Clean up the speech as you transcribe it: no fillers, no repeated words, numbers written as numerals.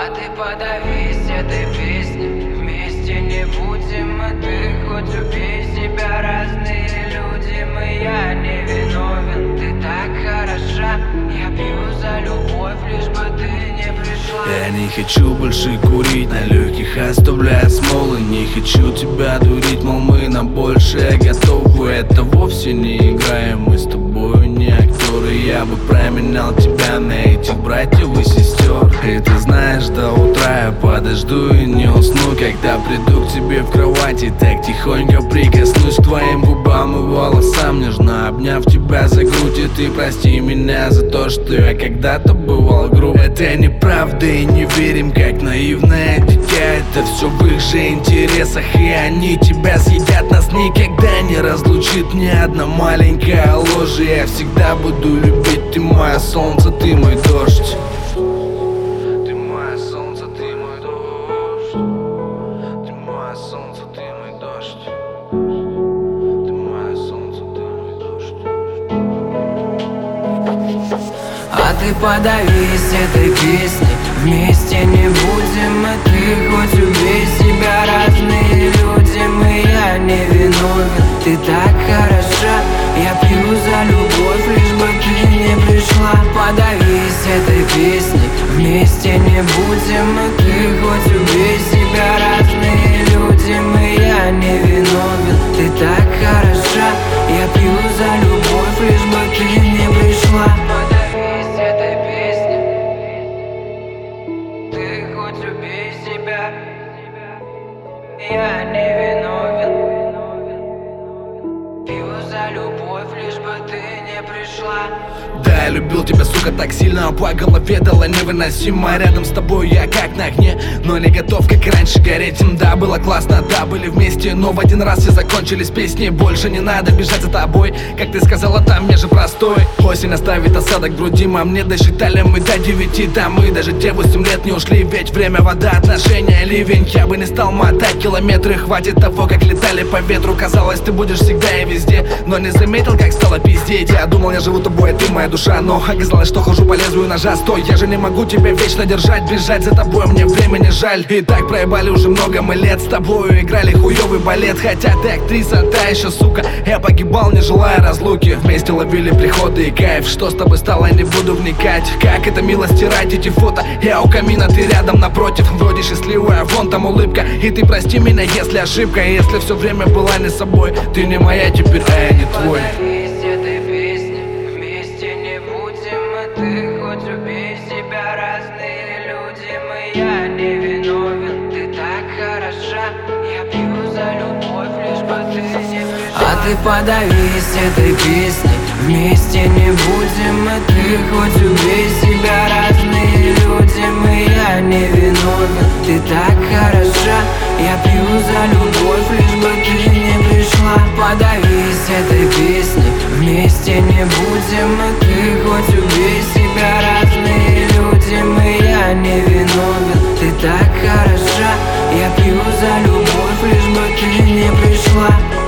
ты подавись этой песней, вместе не будем, а ты хоть убей себя. Разные люди, мы, я не виновен. Ты так хороша, я пью за любовь, лишь бы ты не пришла. Я не хочу больше курить, на легких оставляя смолы. Не хочу тебя дурить, мол, мы на большее готовы. Это вовсе не играем, мы с тобой не актеры. Я бы променял тебя на этих братьев и сестер. И ты знаешь, до утра я подожду и не усну, когда приду к тебе в кровати, так тихонько прикоснусь к твоим губам и волосам, нежно обняв тебя за грудь. И ты прости меня за то, что я когда-то бывал груб. Это неправда и не верим, как наивное дитя. Это все в их же интересах, и они тебя съедят. Нас никогда не разлучит ни одна маленькая ложь. Я всегда буду любить, ты мое солнце, ты мой дождь. Ты мое солнце, ты мой дождь. Ты мое солнце, ты мой дождь. Ты мое солнце, ты мой дождь. А ты подавись этой песней, вместе не будем, а ты хоть убей себя. Разные люди, мы, я не виновен. Ты так хороша, я пью за любовь, лишь бы ты не пришла. Подавись этой песней, вместе не будем, а ты хоть убей себя. Разные люди, мы, я не виновен. Ты так хороша, я пью за любовь, лишь бы ты не пришла. Подавись этой песней, ты хоть убей себя. Я не виновен. Пью за любовь, лишь бы ты не пришла. Да, я любил тебя, сука, так сильно, по голове дала невыносимо. Рядом с тобой я как на огне, но не готов, как и раньше, гореть. Да, было классно, да, были вместе, но в один раз все закончились песни. Больше не надо бежать за тобой, как ты сказала, там межа простой. Осень оставит осадок в груди, мне досчитали мы до 9. Да, мы даже те 8 лет не ушли, ведь время, вода, отношения, ливень. Я бы не стал мотать километры, хватит того, как летали по ветру. Казалось, ты будешь всегда и везде, но не заметил, как стало пиздеть. Я думал, я живу тобой, а ты моя душа, но оказалось, что хожу по лезвию ножа. Стой, я же не могу тебя вечно держать, бежать за тобой мне времени жаль. И так проебали уже много мы лет, с тобою играли хуёвый балет. Хотя ты актриса, та еще сука, я погибал, не желая разлуки. Вместе ловили приходы и кайф, что с тобой стало, не буду вникать. Как это мило стирать эти фото, я у камина, ты рядом напротив. Вроде счастливая, вон там улыбка. И ты прости меня, если ошибка, если все время была не собой. Ты не моя теперь, а я не твой. Подавись этой песней, вместе не будем, а ты хоть убей себя. Разные люди, мы, я не виновен. Ты так хороша, я пью за любовь, лишь бы ты не пришла. А ты подавись этой песней, вместе не будем, а ты хоть убей себя. Разные люди, мы, я не виновен. Ты так хороша, я пью за любовь, лишь бы ты не пришла. Подавись этой песней, вместе не будем, а ты хоть убей себя. Разные люди, мы, я не виновен. Ты так хороша, я пью за любовь, лишь бы ты не пришла.